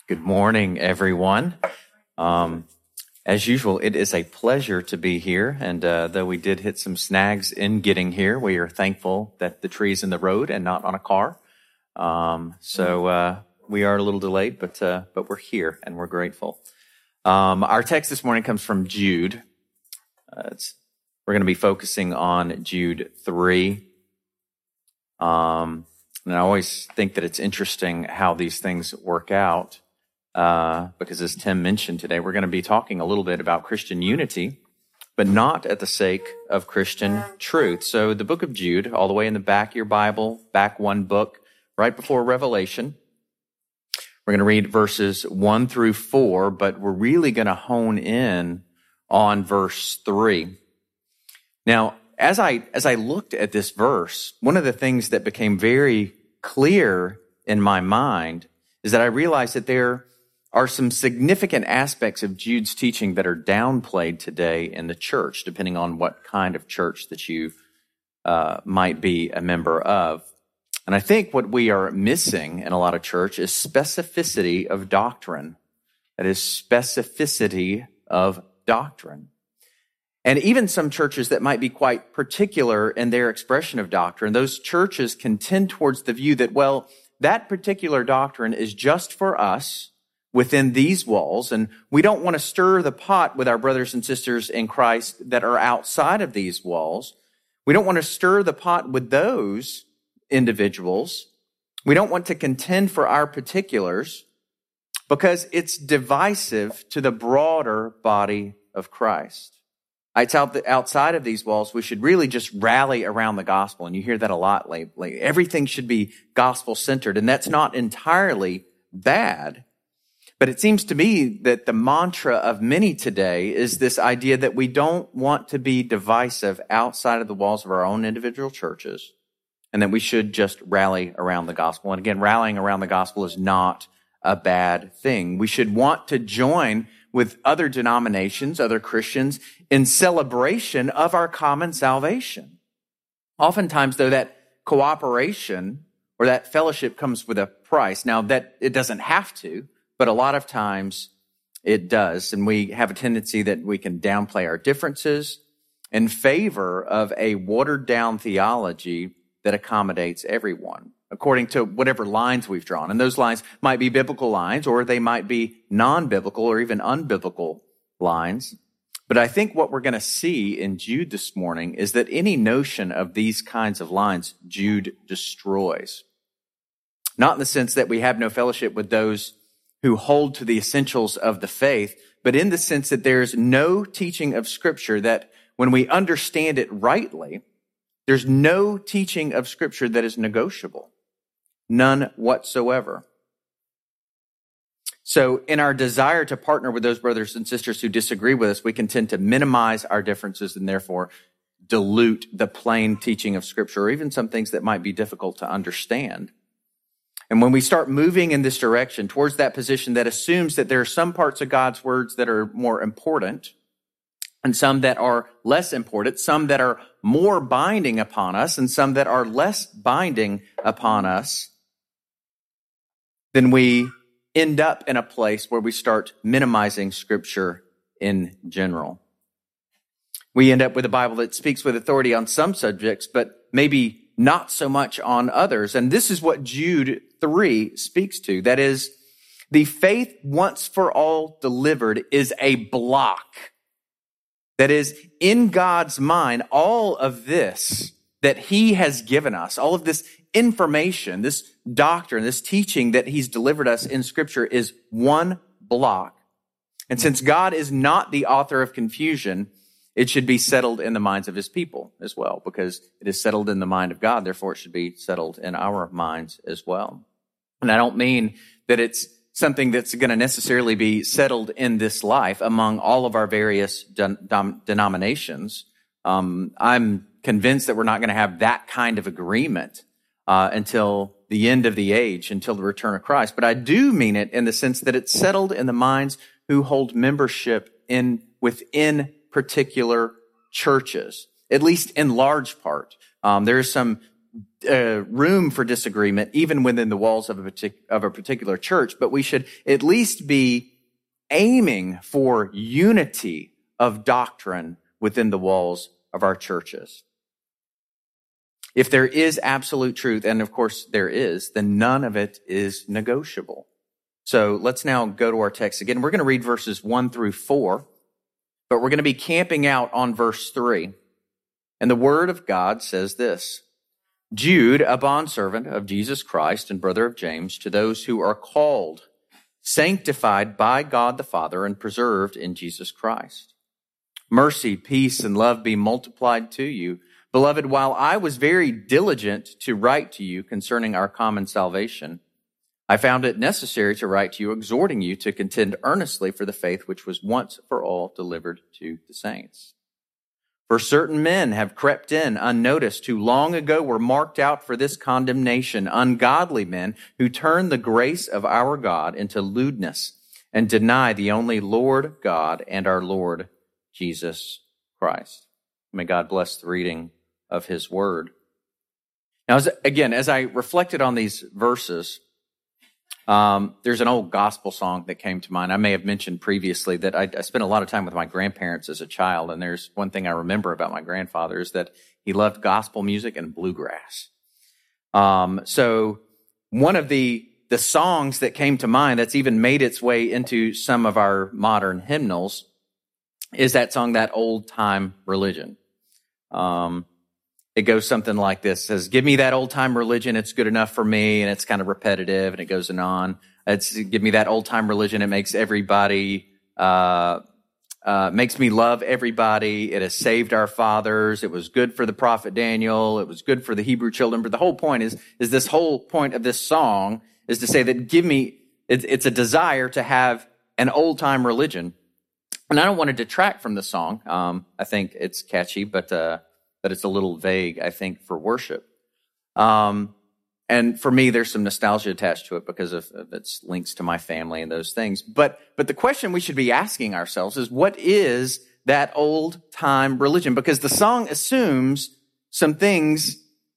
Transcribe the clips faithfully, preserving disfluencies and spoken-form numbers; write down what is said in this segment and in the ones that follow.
Good morning, everyone. Um, as usual, it is a pleasure to be here, and uh, though we did hit some snags in getting here, we are thankful that the tree's in the road and not on a car. Um, so uh, we are a little delayed, but uh, but we're here, and we're grateful. Um, our text this morning comes from Jude. Uh, it's, we're going to be focusing on Jude three. Um, and I always think that it's interesting how these things work out. Uh, because as Tim mentioned today, we're going to be talking a little bit about Christian unity, but not at the sake of Christian truth. So the book of Jude, all the way in the back of your Bible, back one book, right before Revelation. We're going to read verses one through four, but we're really going to hone in on verse three. Now, as I, as I looked at this verse, one of the things that became very clear in my mind is that I realized that there are some significant aspects of Jude's teaching that are downplayed today in the church, depending on what kind of church that you uh, might be a member of. And I think what we are missing in a lot of church is specificity of doctrine. That is specificity of doctrine. And even some churches that might be quite particular in their expression of doctrine, those churches can tend towards the view that, well, that particular doctrine is just for us within these walls, and we don't want to stir the pot with our brothers and sisters in Christ that are outside of these walls. We don't want to stir the pot with those individuals. We don't want to contend for our particulars because it's divisive to the broader body of Christ. It's out the, outside of these walls, we should really just rally around the gospel, and you hear that a lot lately. Everything should be gospel-centered, and that's not entirely bad. But it seems to me that the mantra of many today is this idea that we don't want to be divisive outside of the walls of our own individual churches, and that we should just rally around the gospel. And again, rallying around the gospel is not a bad thing. We should want to join with other denominations, other Christians, in celebration of our common salvation. Oftentimes, though, that cooperation or that fellowship comes with a price. Now, that it doesn't have to, but a lot of times it does. And we have a tendency that we can downplay our differences in favor of a watered-down theology that accommodates everyone, according to whatever lines we've drawn. And those lines might be biblical lines, or they might be non-biblical or even unbiblical lines. But I think what we're going to see in Jude this morning is that any notion of these kinds of lines, Jude destroys. Not in the sense that we have no fellowship with those who hold to the essentials of the faith, but in the sense that there's no teaching of Scripture that when we understand it rightly, there's no teaching of Scripture that is negotiable. None whatsoever. So in our desire to partner with those brothers and sisters who disagree with us, we can tend to minimize our differences and therefore dilute the plain teaching of Scripture, or even some things that might be difficult to understand. And when we start moving in this direction towards that position that assumes that there are some parts of God's words that are more important and some that are less important, some that are more binding upon us and some that are less binding upon us, then we end up in a place where we start minimizing Scripture in general. We end up with a Bible that speaks with authority on some subjects, but maybe not so much on others. And this is what Jude three speaks to. That is, the faith once for all delivered is a block. That is, in God's mind, all of this that He has given us, all of this information, this doctrine, this teaching that He's delivered us in Scripture is one block. And since God is not the author of confusion, it should be settled in the minds of His people as well, because it is settled in the mind of God. Therefore, it should be settled in our minds as well. And I don't mean that it's something that's going to necessarily be settled in this life among all of our various den- dom- denominations. Um, I'm convinced that we're not going to have that kind of agreement uh, until the end of the age, until the return of Christ. But I do mean it in the sense that it's settled in the minds who hold membership in within particular churches, at least in large part. Um, there is some uh, room for disagreement, even within the walls of a, partic- of a particular church, but we should at least be aiming for unity of doctrine within the walls of our churches. If there is absolute truth, and of course there is, then none of it is negotiable. So let's now go to our text again. We're going to read verses one through four, but we're going to be camping out on verse three. And the word of God says this: Jude, a bondservant of Jesus Christ and brother of James, to those who are called, sanctified by God the Father, and preserved in Jesus Christ. Mercy, peace, and love be multiplied to you. Beloved, while I was very diligent to write to you concerning our common salvation, I found it necessary to write to you, exhorting you to contend earnestly for the faith which was once for all delivered to the saints. For certain men have crept in unnoticed, who long ago were marked out for this condemnation, ungodly men who turn the grace of our God into lewdness and deny the only Lord God and our Lord Jesus Christ. May God bless the reading of his word. Now, as, again, as I reflected on these verses, um, there's an old gospel song that came to mind. I may have mentioned previously that I, I spent a lot of time with my grandparents as a child, and there's one thing I remember about my grandfather is that he loved gospel music and bluegrass. Um, so one of the the songs that came to mind that's even made its way into some of our modern hymnals is that song, That Old Time Religion. Um, It goes something like this. It says, give me that old-time religion, it's good enough for me, and it's kind of repetitive, and it goes on. It's, give me that old-time religion, it makes everybody, uh, uh, makes me love everybody, it has saved our fathers, it was good for the prophet Daniel, it was good for the Hebrew children, but the whole point is, is this whole point of this song is to say that give me, it's, it's a desire to have an old-time religion. And I don't want to detract from the song. Um, I think it's catchy, but, uh, but it's a little vague, I think, for worship. Um, and for me, there's some nostalgia attached to it because of, of its links to my family and those things. But, but the question we should be asking ourselves is, what is that old-time religion? Because the song assumes some things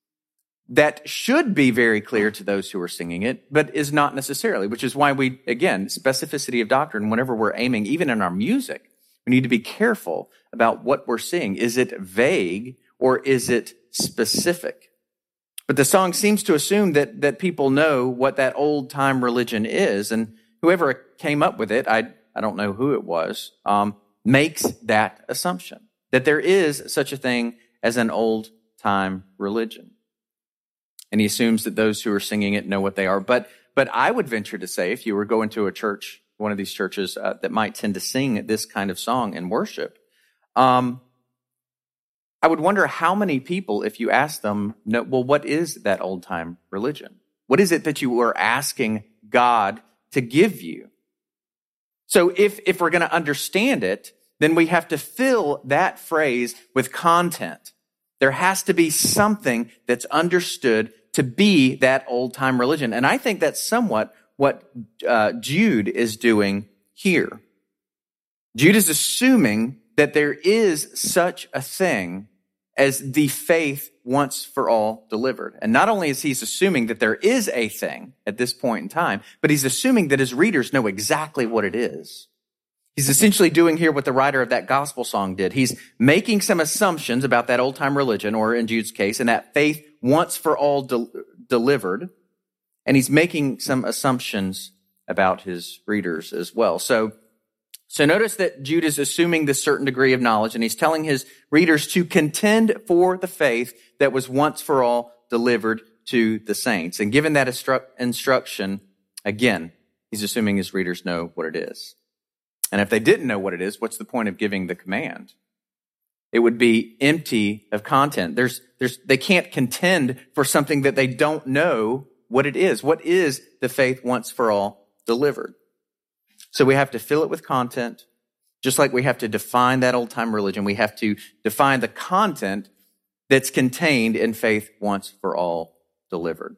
that should be very clear to those who are singing it, but is not necessarily, which is why we, again, specificity of doctrine, whenever we're aiming, even in our music, we need to be careful about what we're singing. Is it vague or is it specific? But the song seems to assume that, that people know what that old-time religion is, and whoever came up with it, I, I don't know who it was, um, makes that assumption, that there is such a thing as an old-time religion. And he assumes that those who are singing it know what they are. But but I would venture to say, if you were going to a church, one of these churches uh, that might tend to sing this kind of song in worship, um, I would wonder how many people, if you ask them, know, well, what is that old-time religion? What is it that you are asking God to give you? So if if we're going to understand it, then we have to fill that phrase with content. There has to be something that's understood to be that old-time religion. And I think that's somewhat what uh, Jude is doing here. Jude is assuming that there is such a thing as the faith once for all delivered. And not only is he assuming that there is a thing at this point in time, but he's assuming that his readers know exactly what it is. He's essentially doing here what the writer of that gospel song did. He's making some assumptions about that old-time religion, or in Jude's case, and that faith once for all de- delivered. And he's making some assumptions about his readers as well. So, so notice that Jude is assuming this certain degree of knowledge, and he's telling his readers to contend for the faith that was once for all delivered to the saints. And given that instru- instruction, again, he's assuming his readers know what it is. And if they didn't know what it is, what's the point of giving the command? It would be empty of content. There's, there's, they can't contend for something that they don't know what it is. What is the faith once for all delivered? So we have to fill it with content, just like we have to define that old-time religion. We have to define the content that's contained in faith once for all delivered.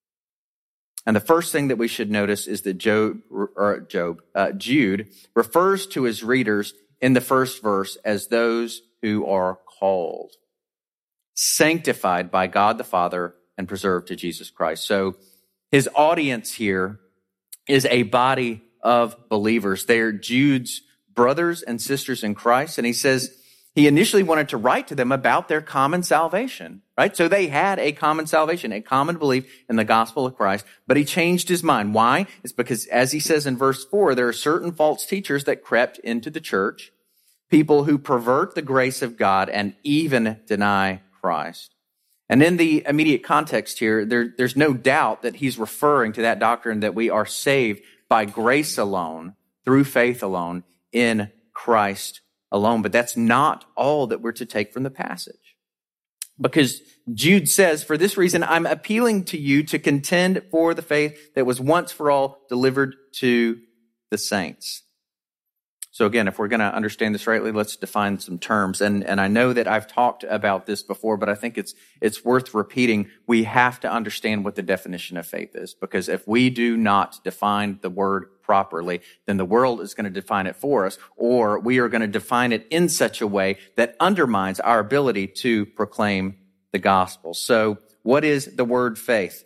And the first thing that we should notice is that Job, or Job, uh, Jude refers to his readers in the first verse as those who are called, sanctified by God the Father, and preserved to Jesus Christ. So his audience here is a body of believers. They're Jude's brothers and sisters in Christ. And he says he initially wanted to write to them about their common salvation, right? So they had a common salvation, a common belief in the gospel of Christ, but he changed his mind. Why? It's because, as he says in verse four, there are certain false teachers that crept into the church, people who pervert the grace of God and even deny Christ. And in the immediate context here, there, there's no doubt that he's referring to that doctrine that we are saved by grace alone, through faith alone, in Christ alone. But that's not all that we're to take from the passage. Because Jude says, for this reason, I'm appealing to you to contend for the faith that was once for all delivered to the saints. So again, if we're going to understand this rightly, let's define some terms. And, and I know that I've talked about this before, but I think it's, it's worth repeating. We have to understand what the definition of faith is, because if we do not define the word properly, then the world is going to define it for us, or we are going to define it in such a way that undermines our ability to proclaim the gospel. So what is the word faith?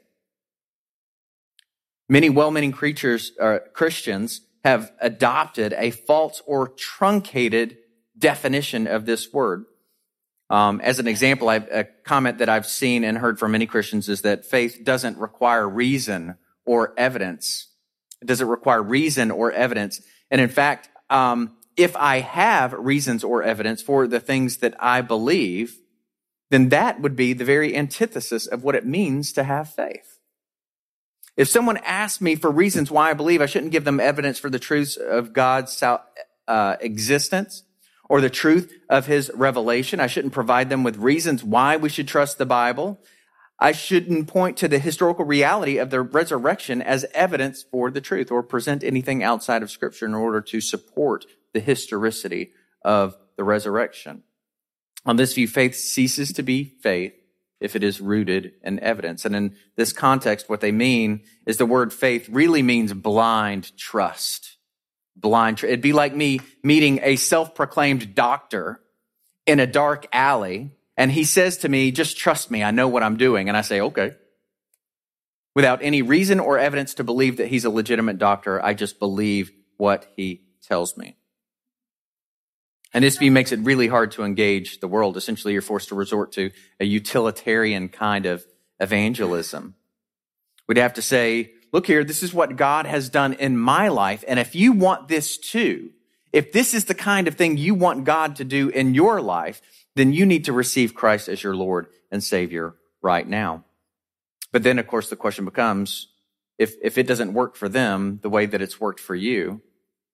Many well-meaning creatures, uh, Christians, have adopted a false or truncated definition of this word. Um, as an example, I've, a comment that I've seen and heard from many Christians is that faith doesn't require reason or evidence. It doesn't require reason or evidence. And in fact, um, if I have reasons or evidence for the things that I believe, then that would be the very antithesis of what it means to have faith. If someone asks me for reasons why I believe, I shouldn't give them evidence for the truths of God's uh, existence or the truth of his revelation. I shouldn't provide them with reasons why we should trust the Bible. I shouldn't point to the historical reality of the resurrection as evidence for the truth or present anything outside of Scripture in order to support the historicity of the resurrection. On this view, faith ceases to be faith if it is rooted in evidence. And in this context, what they mean is the word faith really means blind trust. Blind trust. It'd be like me meeting a self-proclaimed doctor in a dark alley, and he says to me, just trust me, I know what I'm doing. And I say, okay. Without any reason or evidence to believe that he's a legitimate doctor, I just believe what he tells me. And this view makes it really hard to engage the world. Essentially, you're forced to resort to a utilitarian kind of evangelism. We'd have to say, look here, this is what God has done in my life. And if you want this too, if this is the kind of thing you want God to do in your life, then you need to receive Christ as your Lord and Savior right now. But then, of course, the question becomes, if, if it doesn't work for them the way that it's worked for you,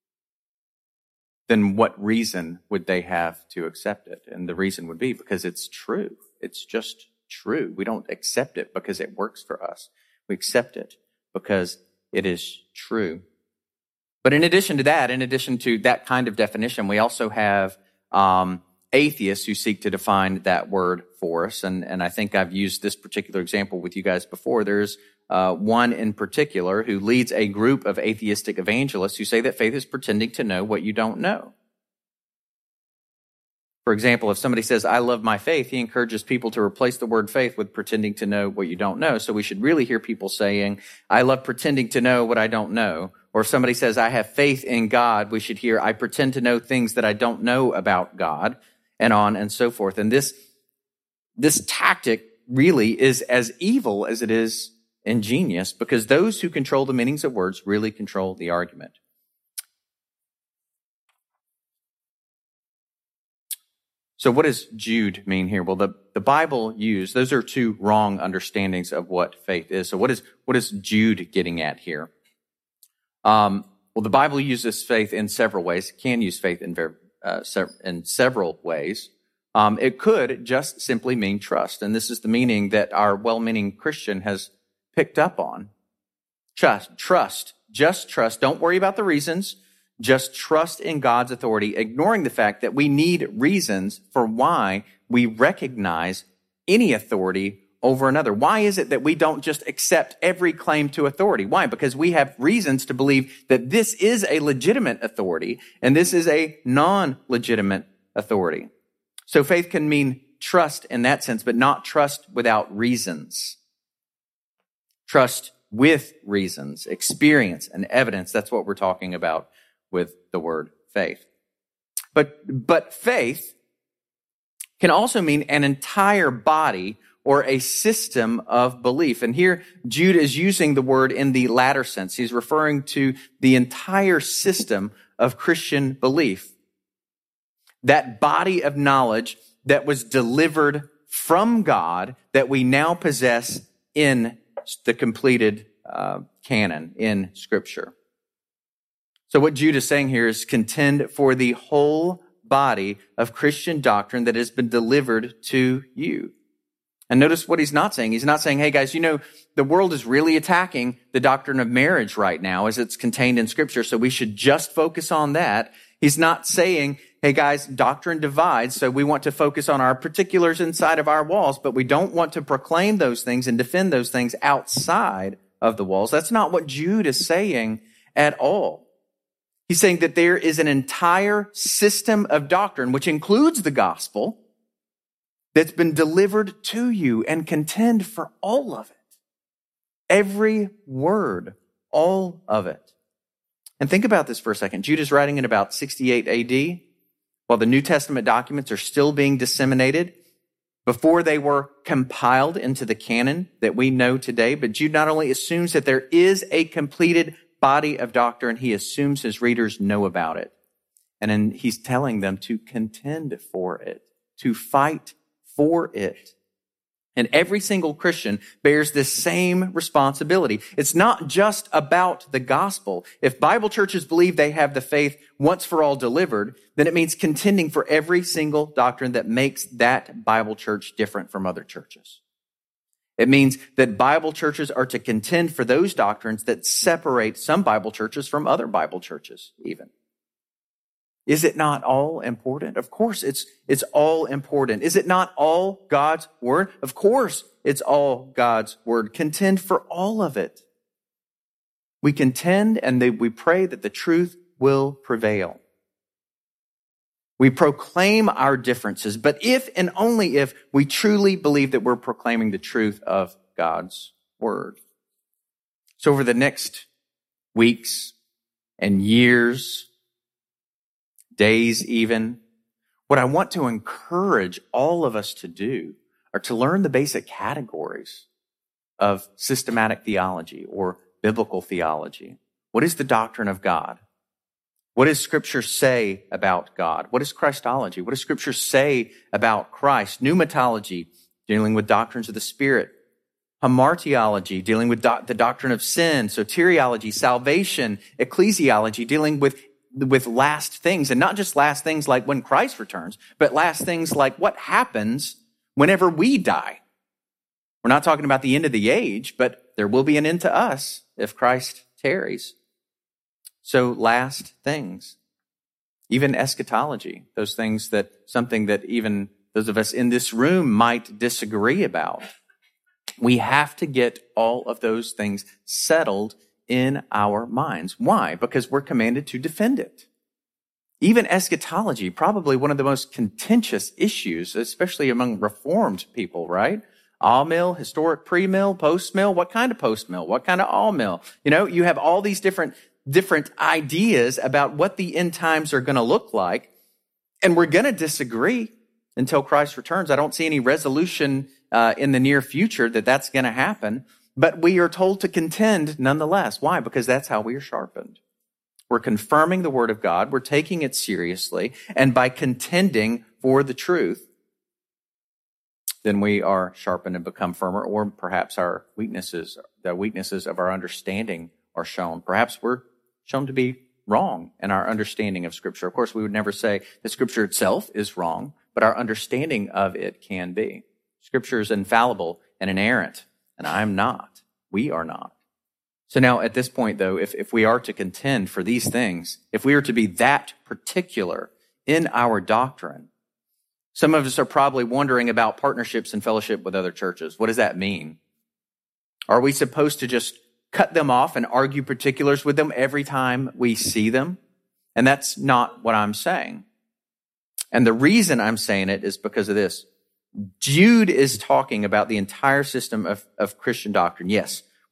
then what reason would they have to accept it? And the reason would be because it's true. It's just true. We don't accept it because it works for us. We accept it because it is true. But in addition to that, in addition to that kind of definition, we also have um, atheists who seek to define that word for us. And, and I think I've used this particular example with you guys before. There's Uh, one in particular who leads a group of atheistic evangelists who say that faith is pretending to know what you don't know. For example, if somebody says, I love my faith, he encourages people to replace the word faith with pretending to know what you don't know. So we should really hear people saying, I love pretending to know what I don't know. Or if somebody says, I have faith in God, we should hear, I pretend to know things that I don't know about God, and on and so forth. And this, this tactic really is as evil as it is ingenious, because those who control the meanings of words really control the argument. So what does Jude mean here? Well, the, the Bible used, those are two wrong understandings of what faith is. So what is, what is Jude getting at here? Um, well, the Bible uses faith in several ways. It can use faith in, ver- uh, sev- in several ways. Um, it could just simply mean trust. And this is the meaning that our well-meaning Christian has picked up on. Trust, trust, just trust. Don't worry about the reasons. Just trust in God's authority, ignoring the fact that we need reasons for why we recognize any authority over another. Why is it that we don't just accept every claim to authority? Why? Because we have reasons to believe that this is a legitimate authority and this is a non-legitimate authority. So faith can mean trust in that sense, but not trust without reasons. Trust with reasons, experience, and evidence. That's what we're talking about with the word faith. But, but faith can also mean an entire body or a system of belief. And here, Jude is using the word in the latter sense. He's referring to the entire system of Christian belief. That body of knowledge that was delivered from God that we now possess in the completed uh, canon in Scripture. So what Jude is saying here is contend for the whole body of Christian doctrine that has been delivered to you. And notice what he's not saying. He's not saying, hey guys, you know, the world is really attacking the doctrine of marriage right now as it's contained in Scripture, so we should just focus on that. He's not saying, hey guys, doctrine divides, so we want to focus on our particulars inside of our walls, but we don't want to proclaim those things and defend those things outside of the walls. That's not what Jude is saying at all. He's saying that there is an entire system of doctrine, which includes the gospel, that's been delivered to you, and contend for all of it. Every word, all of it. And think about this for a second. Jude is writing in about sixty-eight A D, while the New Testament documents are still being disseminated, before they were compiled into the canon that we know today. But Jude not only assumes that there is a completed body of doctrine, he assumes his readers know about it. And then he's telling them to contend for it, to fight for it. And every single Christian bears this same responsibility. It's not just about the gospel. If Bible churches believe they have the faith once for all delivered, then it means contending for every single doctrine that makes that Bible church different from other churches. It means that Bible churches are to contend for those doctrines that separate some Bible churches from other Bible churches, even. Is it not all important? Of course it's, it's all important. Is it not all God's word? Of course it's all God's word. Contend for all of it. We contend and they, we pray that the truth will prevail. We proclaim our differences, but if and only if we truly believe that we're proclaiming the truth of God's word. So over the next weeks and years, days even, what I want to encourage all of us to do are to learn the basic categories of systematic theology or biblical theology. What is the doctrine of God? What does Scripture say about God? What is Christology? What does Scripture say about Christ? Pneumatology, dealing with doctrines of the Spirit. Hamartiology, dealing with do- the doctrine of sin. Soteriology, salvation. Ecclesiology, dealing with with last things, and not just last things like when Christ returns, but last things like what happens whenever we die. We're not talking about the end of the age, but there will be an end to us if Christ tarries. So last things, even eschatology, those things that, something that even those of us in this room might disagree about. We have to get all of those things settled in our minds. Why? Because we're commanded to defend it. Even eschatology, probably one of the most contentious issues, especially among Reformed people, right? All-mill, historic pre-mill, post-mill. What kind of post-mill? What kind of all-mill? You know, you have all these different, different ideas about what the end times are going to look like, and we're going to disagree until Christ returns. I don't see any resolution uh, in the near future that that's going to happen. But we are told to contend nonetheless. Why? Because that's how we are sharpened. We're confirming the Word of God. We're taking it seriously. And by contending for the truth, then we are sharpened and become firmer. Or perhaps our weaknesses, the weaknesses of our understanding are shown. Perhaps we're shown to be wrong in our understanding of Scripture. Of course, we would never say that Scripture itself is wrong, but our understanding of it can be. Scripture is infallible and inerrant. And I'm not. We are not. So now at this point, though, if, if we are to contend for these things, if we are to be that particular in our doctrine, some of us are probably wondering about partnerships and fellowship with other churches. What does that mean? Are we supposed to just cut them off and argue particulars with them every time we see them? And that's not what I'm saying. And the reason I'm saying it is because of this. Jude is talking about the entire system of, of Christian doctrine. Yes, we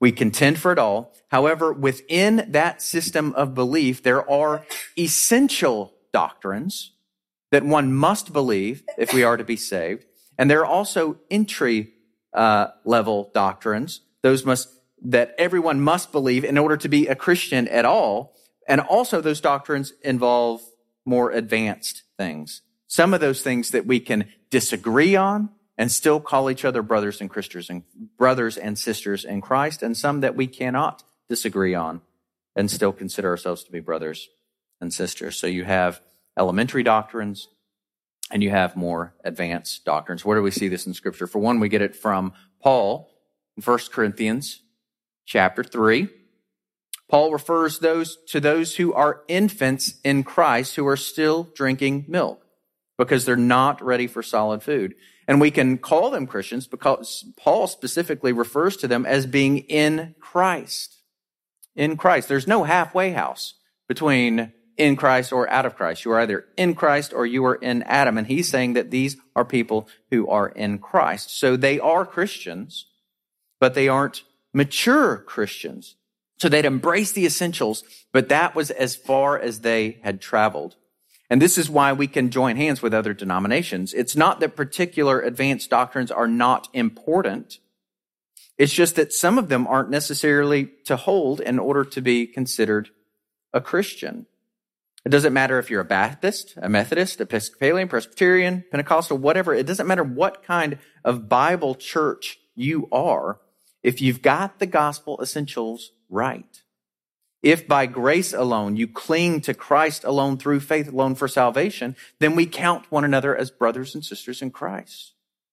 We contend for it all. However, within that system of belief, there are essential doctrines that one must believe if we are to be saved. And there are also entry uh, level doctrines, those must that everyone must believe in order to be a Christian at all. And also those doctrines involve more advanced things. Some of those things that we can disagree on and still call each other brothers and sisters and brothers and sisters in Christ, and some that we cannot disagree on and still consider ourselves to be brothers and sisters. So you have elementary doctrines and you have more advanced doctrines. Where do we see this in Scripture? For one, we get it from Paul in First Corinthians chapter three. Paul refers those to those who are infants in Christ who are still drinking milk because they're not ready for solid food. And we can call them Christians because Paul specifically refers to them as being in Christ. In Christ. There's no halfway house between in Christ or out of Christ. You are either in Christ or you are in Adam. And he's saying that these are people who are in Christ. So they are Christians, but they aren't mature Christians. So they'd embrace the essentials, but that was as far as they had traveled. And this is why we can join hands with other denominations. It's not that particular advanced doctrines are not important. It's just that some of them aren't necessarily to hold in order to be considered a Christian. It doesn't matter if you're a Baptist, a Methodist, Episcopalian, Presbyterian, Pentecostal, whatever. It doesn't matter what kind of Bible church you are. If you've got the gospel essentials right, if by grace alone you cling to Christ alone through faith alone for salvation, then we count one another as brothers and sisters in Christ.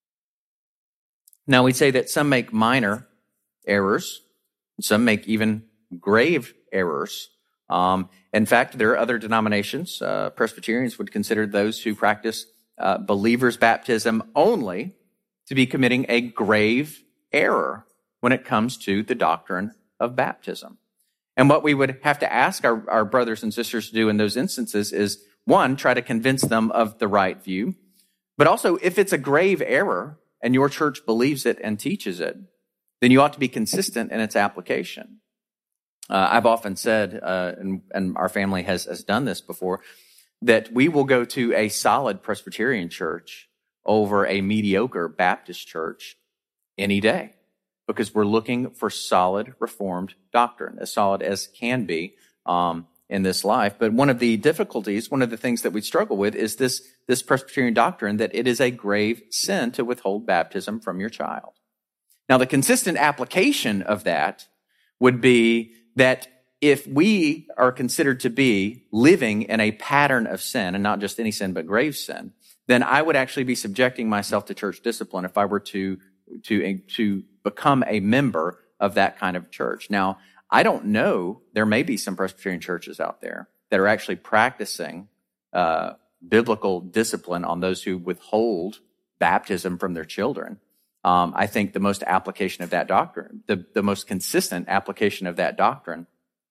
Now we say that some make minor errors, some make even grave errors. Um, in fact, there are other denominations. Uh, Presbyterians would consider those who practice uh, believers' baptism only to be committing a grave error when it comes to the doctrine of baptism. And what we would have to ask our, our brothers and sisters to do in those instances is, one, try to convince them of the right view. But also, if it's a grave error and your church believes it and teaches it, then you ought to be consistent in its application. Uh, I've often said, uh, and, and our family has, has done this before, that we will go to a solid Presbyterian church over a mediocre Baptist church any day, because we're looking for solid Reformed doctrine, as solid as can be um, in this life. But one of the difficulties, one of the things that we struggle with is this, this Presbyterian doctrine that it is a grave sin to withhold baptism from your child. Now, the consistent application of that would be that if we are considered to be living in a pattern of sin, and not just any sin, but grave sin, then I would actually be subjecting myself to church discipline if I were to to to become a member of that kind of church. Now, I don't know, there may be some Presbyterian churches out there that are actually practicing uh, biblical discipline on those who withhold baptism from their children. Um, I think the most application of that doctrine, the, the most consistent application of that doctrine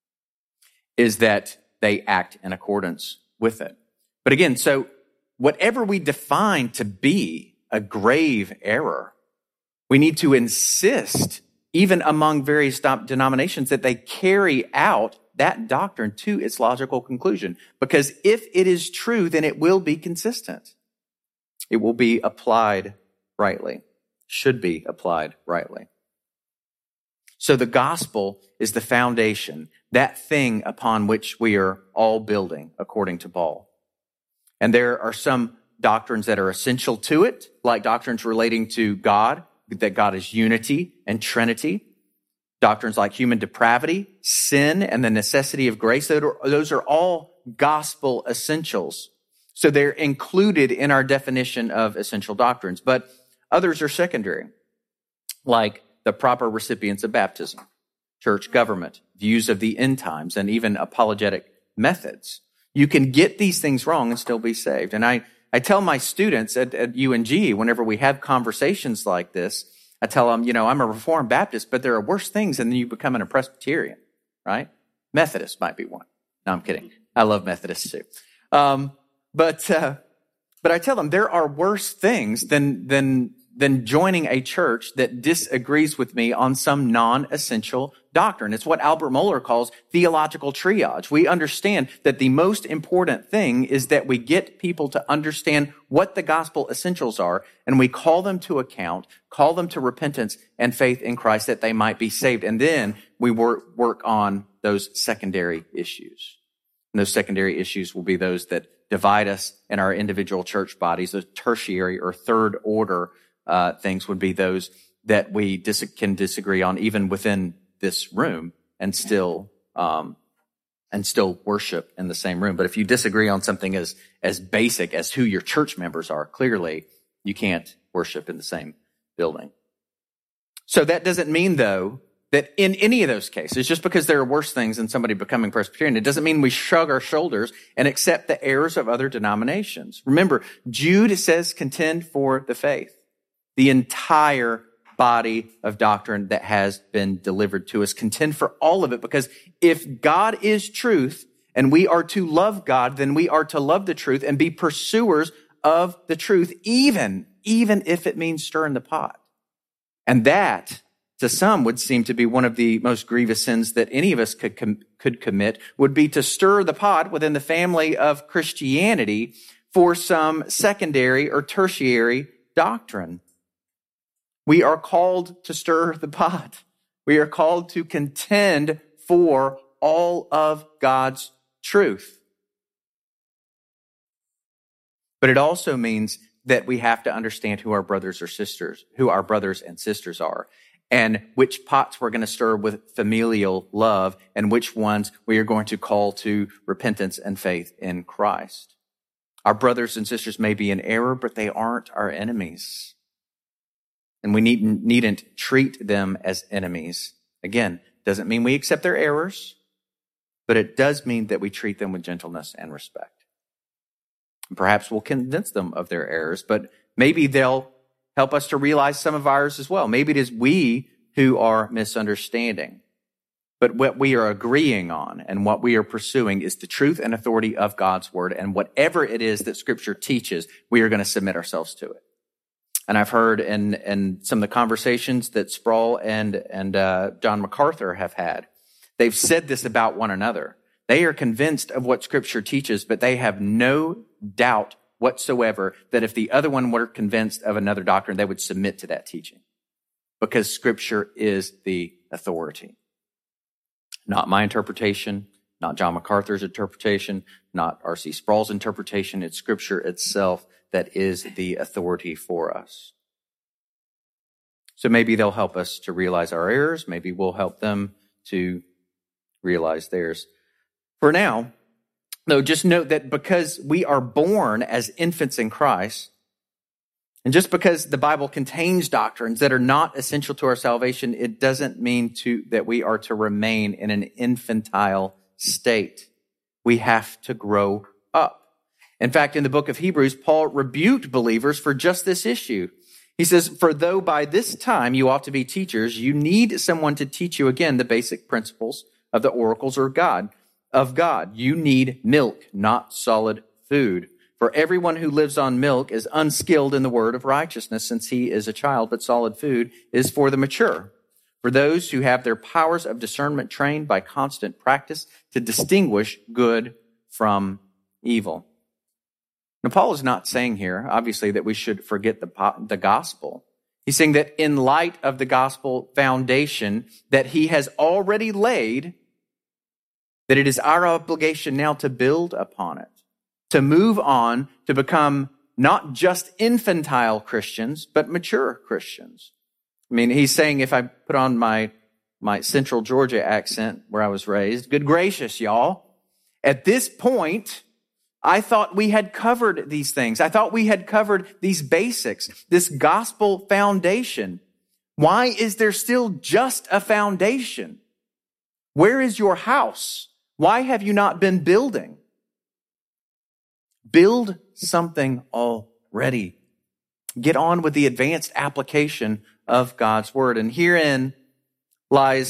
is that they act in accordance with it. But again, so whatever we define to be a grave error, we need to insist, even among various denominations, that they carry out that doctrine to its logical conclusion. Because if it is true, then it will be consistent. It will be applied rightly, should be applied rightly. So the gospel is the foundation, that thing upon which we are all building, according to Paul. And there are some doctrines that are essential to it, like doctrines relating to God, that God is unity and Trinity. Doctrines like human depravity, sin, and the necessity of grace, those are all gospel essentials. So they're included in our definition of essential doctrines. But others are secondary, like the proper recipients of baptism, church government, views of the end times, and even apologetic methods. You can get these things wrong and still be saved. And I, I tell my students at, at U N G, whenever we have conversations like this, I tell them, you know, I'm a Reformed Baptist, but there are worse things than you becoming a Presbyterian, right? Methodist might be one. No, I'm kidding. I love Methodists too. Um, but, uh, but I tell them there are worse things than, than than joining a church that disagrees with me on some non-essential doctrine. It's what Albert Mohler calls theological triage. We understand that the most important thing is that we get people to understand what the gospel essentials are, and we call them to account, call them to repentance and faith in Christ that they might be saved. And then we work, work on those secondary issues. And those secondary issues will be those that divide us in our individual church bodies. The tertiary or third order uh, things would be those that we dis- can disagree on even within this room and still um, and still worship in the same room. But if you disagree on something as as basic as who your church members are, clearly you can't worship in the same building. So that doesn't mean, though, that in any of those cases, just because there are worse things than somebody becoming Presbyterian, it doesn't mean we shrug our shoulders and accept the errors of other denominations. Remember, Jude says contend for the faith, the entire body of doctrine that has been delivered to us. Contend for all of it, because if God is truth and we are to love God, then we are to love the truth and be pursuers of the truth, even, even if it means stirring the pot. And that, to some, would seem to be one of the most grievous sins that any of us could com- could commit, would be to stir the pot within the family of Christianity for some secondary or tertiary doctrine. We are called to stir the pot. We are called to contend for all of God's truth. But it also means that we have to understand who our brothers or sisters, who our brothers and sisters are, and which pots we're going to stir with familial love, and which ones we are going to call to repentance and faith in Christ. Our brothers and sisters may be in error, but they aren't our enemies. And we need, needn't treat them as enemies. Again, doesn't mean we accept their errors, but it does mean that we treat them with gentleness and respect. And perhaps we'll convince them of their errors, but maybe they'll help us to realize some of ours as well. Maybe it is we who are misunderstanding. But what we are agreeing on and what we are pursuing is the truth and authority of God's word. And whatever it is that Scripture teaches, we are going to submit ourselves to it. And I've heard in, in some of the conversations that Sproul and, and uh, John MacArthur have had, they've said this about one another. They are convinced of what Scripture teaches, but they have no doubt whatsoever that if the other one were convinced of another doctrine, they would submit to that teaching, because Scripture is the authority. Not my interpretation, not John MacArthur's interpretation, not R C Sproul's interpretation. It's Scripture itself that is the authority for us. So maybe they'll help us to realize our errors. Maybe we'll help them to realize theirs. For now, though, just note that because we are born as infants in Christ, and just because the Bible contains doctrines that are not essential to our salvation, it doesn't mean to, that we are to remain in an infantile state. We have to grow up. In fact, in the book of Hebrews, Paul rebuked believers for just this issue. He says, "For though by this time you ought to be teachers, you need someone to teach you again the basic principles of the oracles of God. Of God, you need milk, not solid food. For everyone who lives on milk is unskilled in the word of righteousness, since he is a child, but solid food is for the mature, for those who have their powers of discernment trained by constant practice to distinguish good from evil." Now, Paul is not saying here, obviously, that we should forget the, the gospel. He's saying that in light of the gospel foundation that he has already laid, that it is our obligation now to build upon it, to move on, to become not just infantile Christians, but mature Christians. I mean, he's saying, if I put on my, my Central Georgia accent where I was raised, good gracious, y'all, at this point, I thought we had covered these things. I thought we had covered these basics, this gospel foundation. Why is there still just a foundation? Where is your house? Why have you not been building? Build something already. Get on with the advanced application of God's word. And herein lies the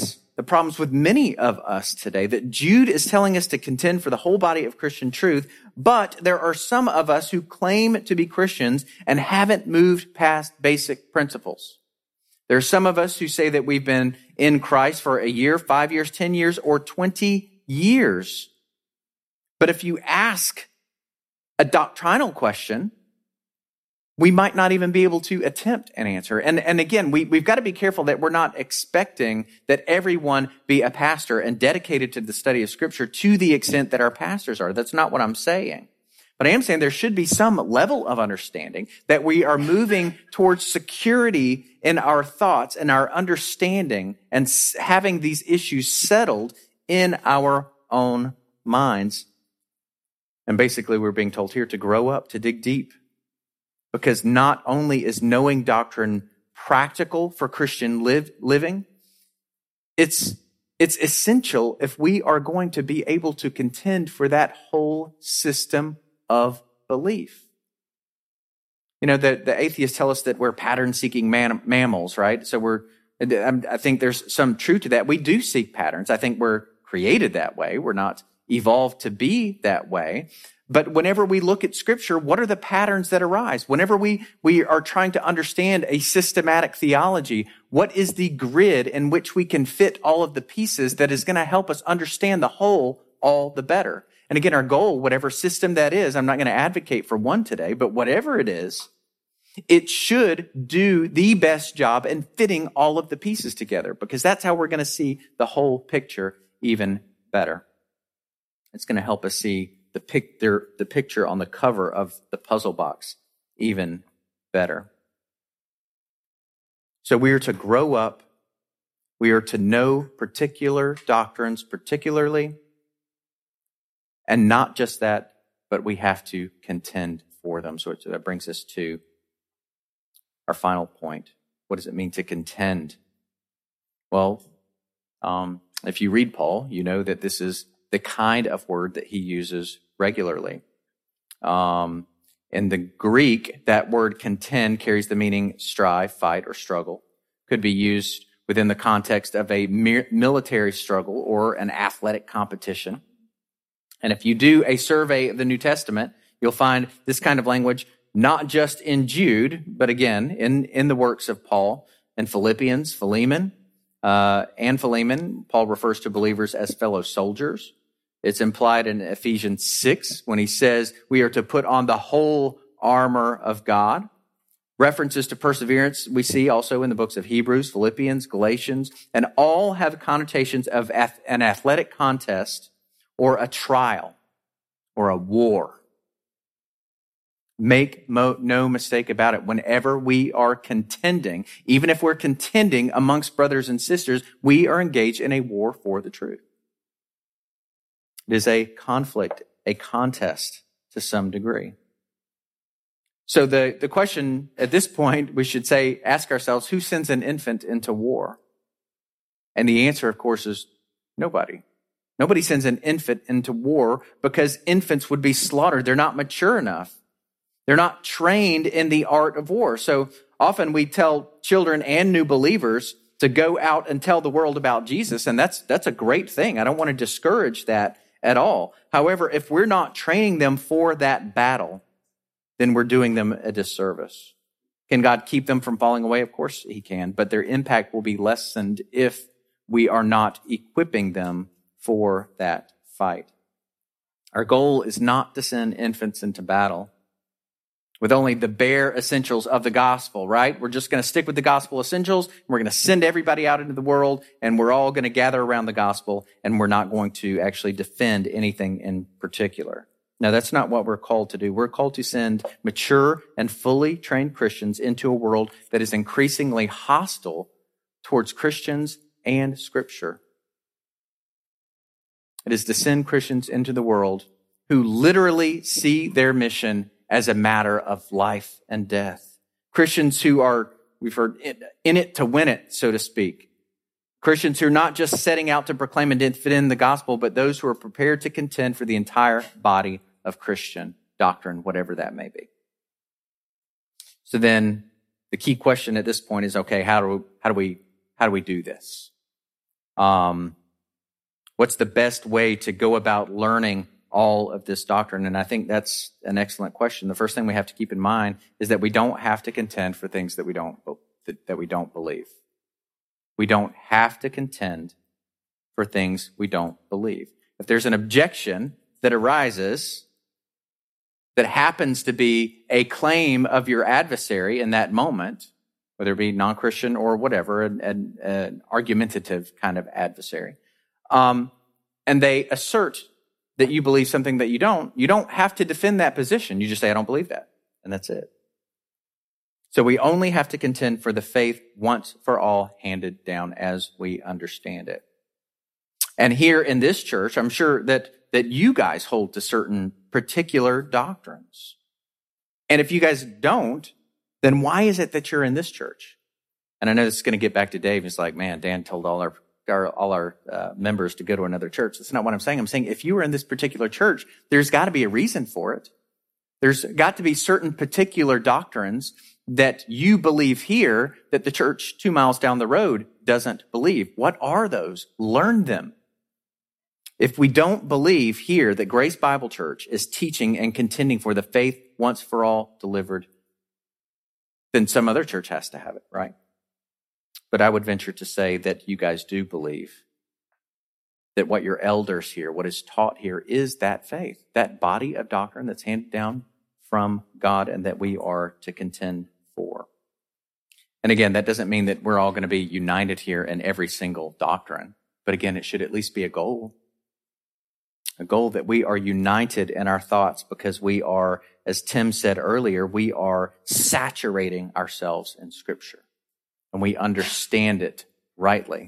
the problems with many of us today, that Jude is telling us to contend for the whole body of Christian truth, but there are some of us who claim to be Christians and haven't moved past basic principles. There are some of us who say that we've been in Christ for a year, five years, ten years, or twenty years. But if you ask a doctrinal question, we might not even be able to attempt an answer. And, and again, we, we've got to be careful that we're not expecting that everyone be a pastor and dedicated to the study of Scripture to the extent that our pastors are. That's not what I'm saying. But I am saying there should be some level of understanding that we are moving towards security in our thoughts and our understanding and having these issues settled in our own minds. And basically, we're being told here to grow up, to dig deep. Because not only is knowing doctrine practical for Christian live, living, it's, it's essential if we are going to be able to contend for that whole system of belief. You know, the, the atheists tell us that we're pattern-seeking man, mammals, right? So we're, I think there's some truth to that. We do seek patterns. I think we're created that way. We're not evolved to be that way. But whenever we look at Scripture, what are the patterns that arise? Whenever we, we are trying to understand a systematic theology, what is the grid in which we can fit all of the pieces that is going to help us understand the whole all the better? And again, our goal, whatever system that is, I'm not going to advocate for one today, but whatever it is, it should do the best job in fitting all of the pieces together, because that's how we're going to see the whole picture even better. It's going to help us see the picture, the picture on the cover of the puzzle box even better. So we are to grow up. We are to know particular doctrines particularly. And not just that, but we have to contend for them. So that brings us to our final point. What does it mean to contend? Well, um, if you read Paul, you know that this is the kind of word that he uses regularly. Um, in the Greek, that word contend carries the meaning strive, fight, or struggle. Could be used within the context of a military struggle or an athletic competition. And if you do a survey of the New Testament, you'll find this kind of language not just in Jude, but again, in, in the works of Paul, in Philippians, Philemon, uh, and Philemon. Paul refers to believers as fellow soldiers. It's implied in Ephesians six when he says we are to put on the whole armor of God. References to perseverance we see also in the books of Hebrews, Philippians, Galatians, and all have connotations of an athletic contest or a trial or a war. Make mo- no mistake about it. Whenever we are contending, even if we're contending amongst brothers and sisters, we are engaged in a war for the truth. It is a conflict, a contest to some degree. So the, the question at this point, we should say, ask ourselves, who sends an infant into war? And the answer, of course, is nobody. Nobody sends an infant into war because infants would be slaughtered. They're not mature enough. They're not trained in the art of war. So often we tell children and new believers to go out and tell the world about Jesus, and that's that's a great thing. I don't want to discourage that at all. However, if we're not training them for that battle, then we're doing them a disservice. Can God keep them from falling away? Of course he can, but their impact will be lessened if we are not equipping them for that fight. Our goal is not to send infants into battle with only the bare essentials of the gospel, right? We're just going to stick with the gospel essentials. We're going to send everybody out into the world, and we're all going to gather around the gospel, and we're not going to actually defend anything in particular. Now, that's not what we're called to do. We're called to send mature and fully trained Christians into a world that is increasingly hostile towards Christians and Scripture. It is to send Christians into the world who literally see their mission as a matter of life and death. Christians who are, we've heard, in it to win it, so to speak. Christians who are not just setting out to proclaim and defend the gospel, but those who are prepared to contend for the entire body of Christian doctrine, whatever that may be. So then the key question at this point is, okay, how do, how do we, how do we do this? Um, what's the best way to go about learning all of this doctrine? And I think that's an excellent question. The first thing we have to keep in mind is that we don't have to contend for things that we don't that, that we don't believe. We don't have to contend for things we don't believe. If there's an objection that arises that happens to be a claim of your adversary in that moment, whether it be non-Christian or whatever, an, an, an argumentative kind of adversary, um, and they assert that you believe something that you don't, you don't have to defend that position. You just say, I don't believe that, and that's it. So we only have to contend for the faith once for all handed down as we understand it. And here in this church, I'm sure that, that you guys hold to certain particular doctrines. And if you guys don't, then why is it that you're in this church? And I know this is going to get back to Dave. He's like, man, Dan told all our, our all our uh, members to go to another church. That's not what I'm saying. I'm saying if you were in this particular church, there's got to be a reason for it. There's got to be certain particular doctrines that you believe here that the church two miles down the road doesn't believe. What are those? Learn them. If we don't believe here that Grace Bible Church is teaching and contending for the faith once for all delivered, then some other church has to have it, right? But I would venture to say that you guys do believe that what your elders here, what is taught here, is that faith, that body of doctrine that's handed down from God and that we are to contend for. And again, that doesn't mean that we're all going to be united here in every single doctrine. But again, it should at least be a goal. A goal that we are united in our thoughts because we are, as Tim said earlier, we are saturating ourselves in Scripture. And we understand it rightly.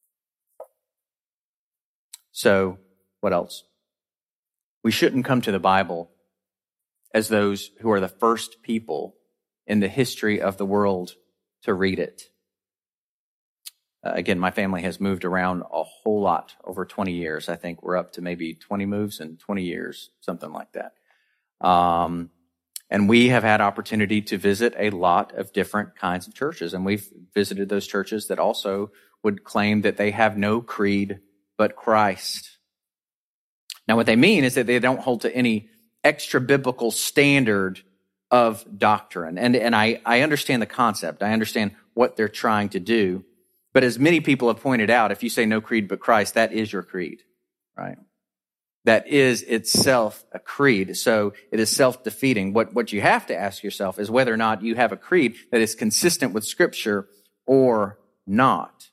So, what else? We shouldn't come to the Bible as those who are the first people in the history of the world to read it. Uh, again, my family has moved around a whole lot over twenty years. I think we're up to maybe twenty moves in twenty years, something like that. Um, and we have had opportunity to visit a lot of different kinds of churches. And we've visited those churches that also would claim that they have no creed but Christ. Now, what they mean is that they don't hold to any extra biblical standard of doctrine. And, and I, I understand the concept. I understand what they're trying to do. But as many people have pointed out, if you say no creed but Christ, that is your creed, right? That is itself a creed. So it is self-defeating. What, what you have to ask yourself is whether or not you have a creed that is consistent with Scripture or not.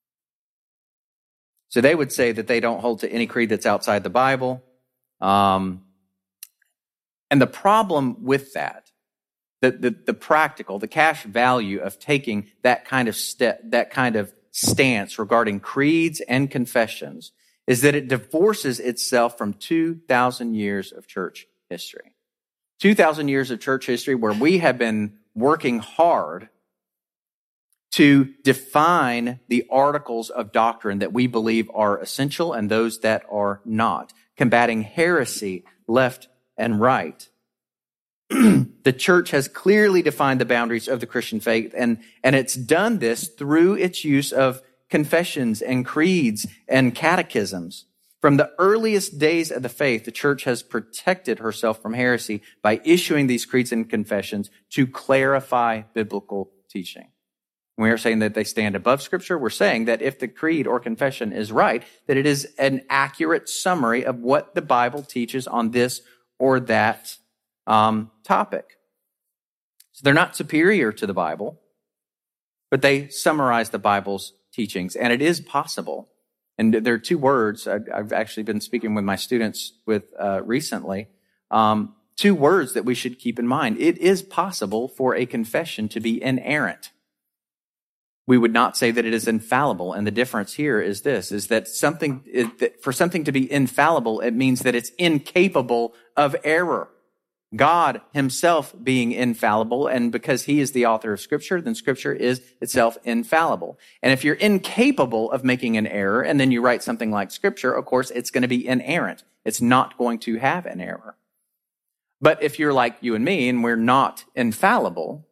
So they would say that they don't hold to any creed that's outside the Bible. Um, and the problem with that, the, the, the practical, the cash value of taking that kind of step, that kind of stance regarding creeds and confessions is that it divorces itself from two thousand years of church history. two thousand years of church history where we have been working hard to define the articles of doctrine that we believe are essential and those that are not, combating heresy left and right. The church has clearly defined the boundaries of the Christian faith, and, and it's done this through its use of confessions and creeds and catechisms. From the earliest days of the faith, the church has protected herself from heresy by issuing these creeds and confessions to clarify biblical teaching. We are saying that they stand above Scripture. We're saying that if the creed or confession is right, that it is an accurate summary of what the Bible teaches on this or that um, topic. So they're not superior to the Bible, but they summarize the Bible's teachings. And it is possible. And there are two words I've actually been speaking with my students with uh, recently. Um, two words that we should keep in mind. It is possible for a confession to be inerrant. We would not say that it is infallible. And the difference here is this, is that something, for something to be infallible, it means that it's incapable of error. God himself being infallible, and because he is the author of Scripture, then Scripture is itself infallible. And if you're incapable of making an error, and then you write something like Scripture, of course, it's going to be inerrant. It's not going to have an error. But if you're like you and me, and we're not infallible,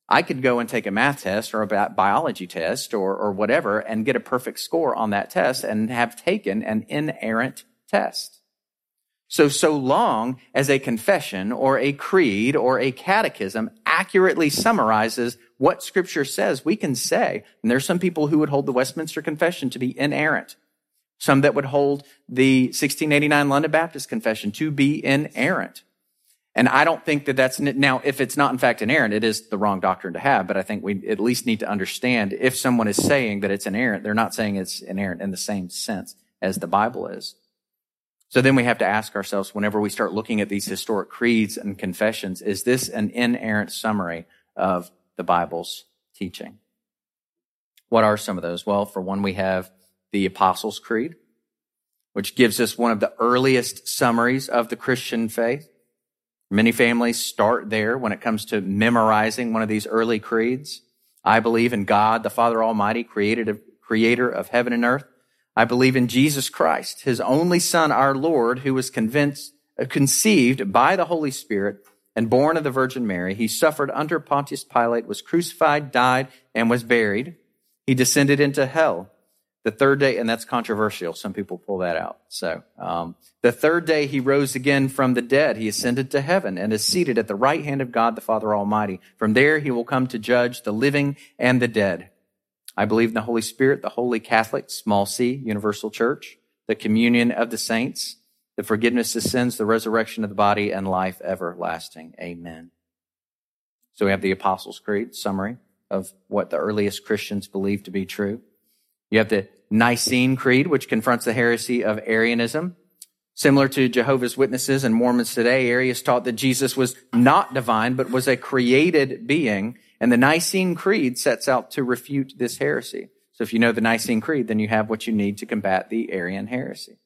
I could go and take a math test or a bi- biology test or, or whatever and get a perfect score on that test and have taken an inerrant test. So, so long as a confession or a creed or a catechism accurately summarizes what Scripture says, we can say, and there's some people who would hold the Westminster Confession to be inerrant. Some that would hold the sixteen eighty-nine London Baptist Confession to be inerrant. And I don't think that that's, now, if it's not in fact inerrant, it is the wrong doctrine to have, but I think we at least need to understand if someone is saying that it's inerrant, they're not saying it's inerrant in the same sense as the Bible is. So then we have to ask ourselves, whenever we start looking at these historic creeds and confessions, is this an inerrant summary of the Bible's teaching? What are some of those? Well, for one, we have the Apostles' Creed, which gives us one of the earliest summaries of the Christian faith. Many families start there when it comes to memorizing one of these early creeds. I believe in God, the Father Almighty, created, creator of heaven and earth. I believe in Jesus Christ, his only Son, our Lord, who was convinced, uh, conceived by the Holy Spirit and born of the Virgin Mary. He suffered under Pontius Pilate, was crucified, died, and was buried. He descended into hell. The third day, and that's controversial. Some people pull that out. So, um, the third day he rose again from the dead. He ascended to heaven and is seated at the right hand of God, the Father Almighty. From there he will come to judge the living and the dead. I believe in the Holy Spirit, the Holy Catholic, small c, universal church, the communion of the saints, the forgiveness of sins, the resurrection of the body, and life everlasting. Amen. So we have the Apostles' Creed, summary of what the earliest Christians believed to be true. You have the Nicene Creed, which confronts the heresy of Arianism. Similar to Jehovah's Witnesses and Mormons today, Arius taught that Jesus was not divine, but was a created being. And the Nicene Creed sets out to refute this heresy. So if you know the Nicene Creed, then you have what you need to combat the Arian heresy.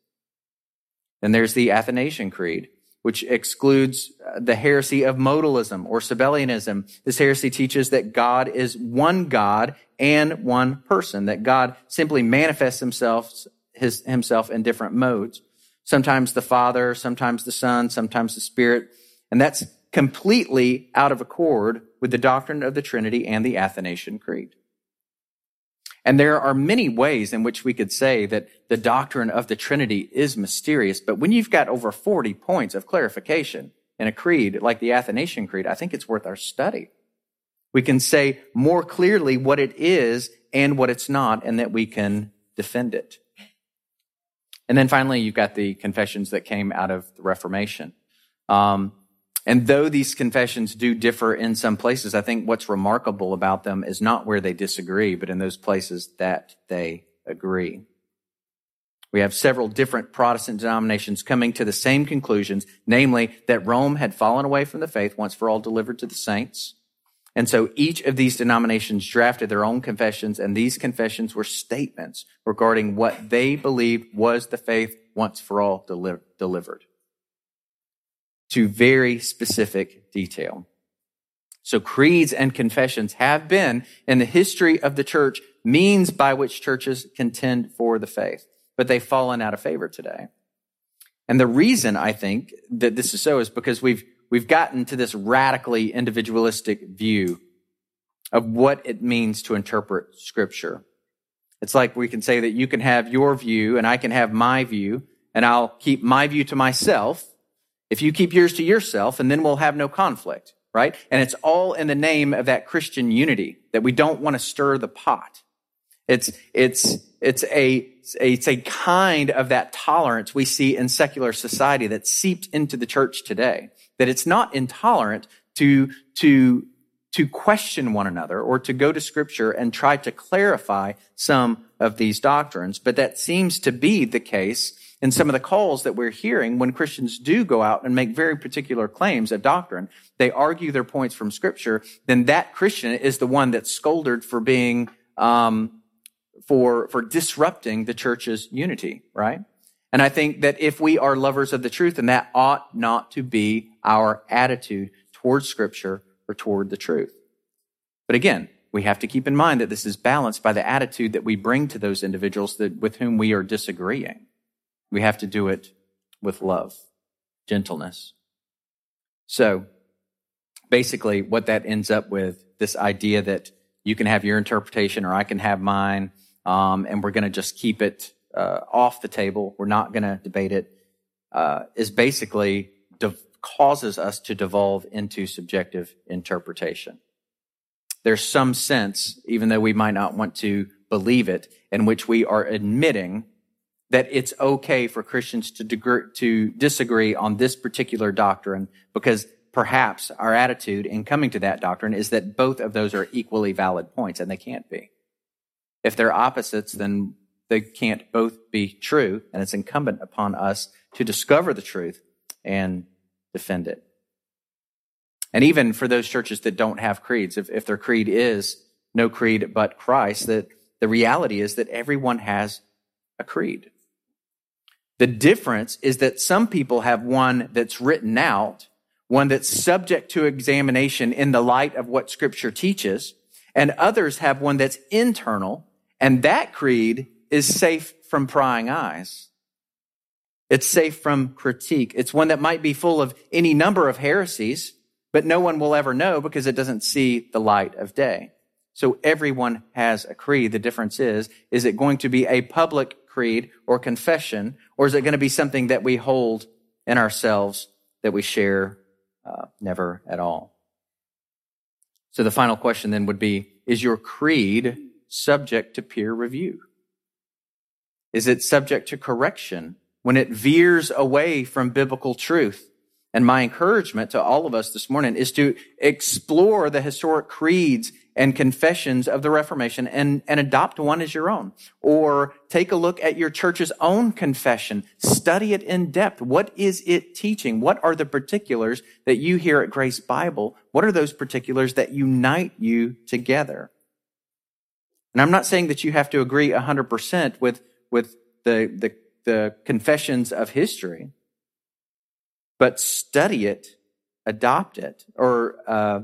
Then there's the Athanasian Creed, which excludes the heresy of modalism or Sabellianism. This heresy teaches that God is one God and one person, that God simply manifests himself, his, himself in different modes. Sometimes the Father, sometimes the Son, sometimes the Spirit. And that's completely out of accord with the doctrine of the Trinity and the Athanasian Creed. And there are many ways in which we could say that the doctrine of the Trinity is mysterious, but when you've got over forty points of clarification in a creed like the Athanasian Creed, I think it's worth our study. We can say more clearly what it is and what it's not, and that we can defend it. And then finally, you've got the confessions that came out of the Reformation. Um, And though these confessions do differ in some places, I think what's remarkable about them is not where they disagree, but in those places that they agree. We have several different Protestant denominations coming to the same conclusions, namely that Rome had fallen away from the faith once for all delivered to the saints. And so each of these denominations drafted their own confessions, and these confessions were statements regarding what they believed was the faith once for all deli- delivered. To very specific detail. So creeds and confessions have been, in the history of the church, means by which churches contend for the faith. But they've fallen out of favor today. And the reason I think that this is so is because we've we've gotten to this radically individualistic view of what it means to interpret Scripture. It's like we can say that you can have your view and I can have my view, and I'll keep my view to myself if you keep yours to yourself, and then we'll have no conflict, right? And it's all in the name of that Christian unity, that we don't want to stir the pot. It's, it's, it's a, it's a kind of that tolerance we see in secular society that seeped into the church today, that it's not intolerant to, to, to question one another or to go to Scripture and try to clarify some of these doctrines. But that seems to be the case in some of the calls that we're hearing when Christians do go out and make very particular claims of doctrine. They argue their points from Scripture, then that Christian is the one that's scolded for being, um, for, for disrupting the church's unity, right? And I think that if we are lovers of the truth, then that ought not to be our attitude towards Scripture or toward the truth. But again, we have to keep in mind that this is balanced by the attitude that we bring to those individuals that, with whom we are disagreeing. We have to do it with love, gentleness. So basically what that ends up with this idea that you can have your interpretation or I can have mine, um, and we're going to just keep it uh, off the table. We're not going to debate it, uh, is basically de- causes us to devolve into subjective interpretation. There's some sense, even though we might not want to believe it, in which we are admitting that it's okay for Christians to, deg- to disagree on this particular doctrine, because perhaps our attitude in coming to that doctrine is that both of those are equally valid points, and they can't be. If they're opposites, then they can't both be true, and it's incumbent upon us to discover the truth and defend it. And even for those churches that don't have creeds, if, if their creed is no creed but Christ, that the reality is that everyone has a creed. The difference is that some people have one that's written out, one that's subject to examination in the light of what Scripture teaches, and others have one that's internal, and that creed is safe from prying eyes. It's safe from critique. It's one that might be full of any number of heresies, but no one will ever know because it doesn't see the light of day. So everyone has a creed. The difference is, is it going to be a public creed or confession, or is it going to be something that we hold in ourselves that we share uh, never at all? So the final question then would be, is your creed subject to peer review? Is it subject to correction when it veers away from biblical truth? And my encouragement to all of us this morning is to explore the historic creeds and confessions of the Reformation and, and adopt one as your own. Or take a look at your church's own confession. Study it in depth. What is it teaching? What are the particulars that you hear at Grace Bible? What are those particulars that unite you together? And I'm not saying that you have to agree one hundred percent with, with the, the, the confessions of history, but study it, adopt it, or uh,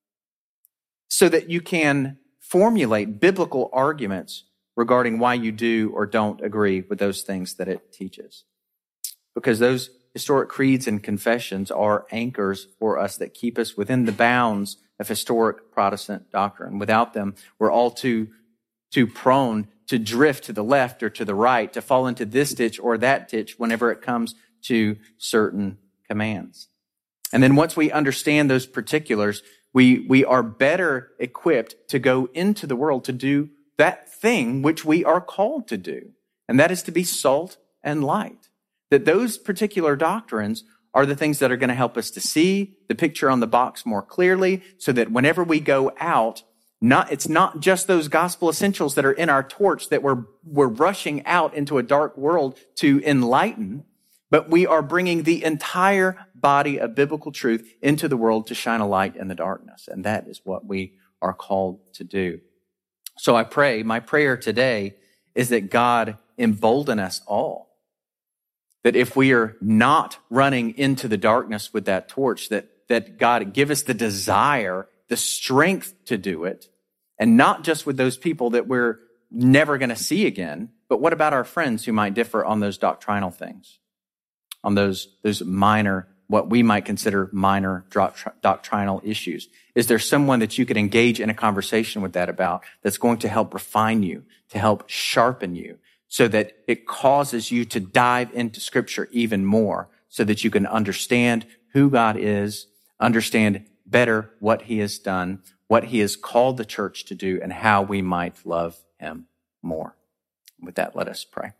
so that you can formulate biblical arguments regarding why you do or don't agree with those things that it teaches. Because those historic creeds and confessions are anchors for us that keep us within the bounds of historic Protestant doctrine. Without them, we're all too, too prone to drift to the left or to the right, to fall into this ditch or that ditch whenever it comes to certain commands. And then once we understand those particulars, we, we are better equipped to go into the world to do that thing which we are called to do. And that is to be salt and light. That those particular doctrines are the things that are going to help us to see the picture on the box more clearly, so that whenever we go out, not, it's not just those gospel essentials that are in our torch that we're, we're rushing out into a dark world to enlighten, but we are bringing the entire body of biblical truth into the world to shine a light in the darkness. And that is what we are called to do. So I pray, my prayer today is that God embolden us all. That if we are not running into the darkness with that torch, that, that God give us the desire, the strength to do it. And not just with those people that we're never going to see again, but what about our friends who might differ on those doctrinal things? On those, those minor, what we might consider minor doctrinal issues. Is there someone that you could engage in a conversation with that about that's going to help refine you, to help sharpen you, so that it causes you to dive into Scripture even more, so that you can understand who God is, understand better what He has done, what He has called the church to do, and how we might love Him more. With that, let us pray.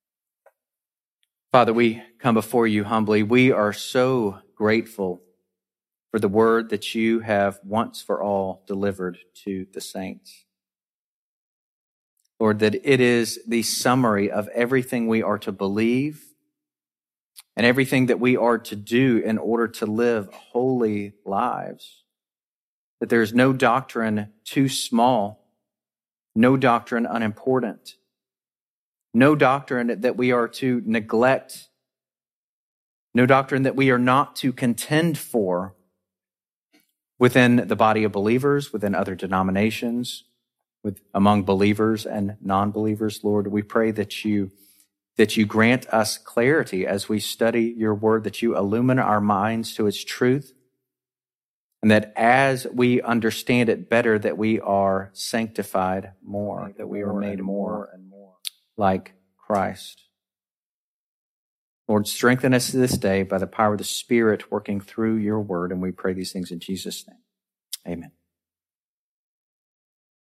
Father, we come before you humbly. We are so grateful for the word that you have once for all delivered to the saints. Lord, that it is the summary of everything we are to believe and everything that we are to do in order to live holy lives. That there is no doctrine too small, no doctrine unimportant. No doctrine that we are to neglect. No doctrine that we are not to contend for within the body of believers, within other denominations, with among believers and non-believers. Lord, we pray that you that you grant us clarity as we study your word, that you illumine our minds to its truth, And that as we understand it better, that we are sanctified more, that we are made more and more like Christ. Lord, strengthen us this day by the power of the Spirit working through your word, and we pray these things in Jesus' name. Amen.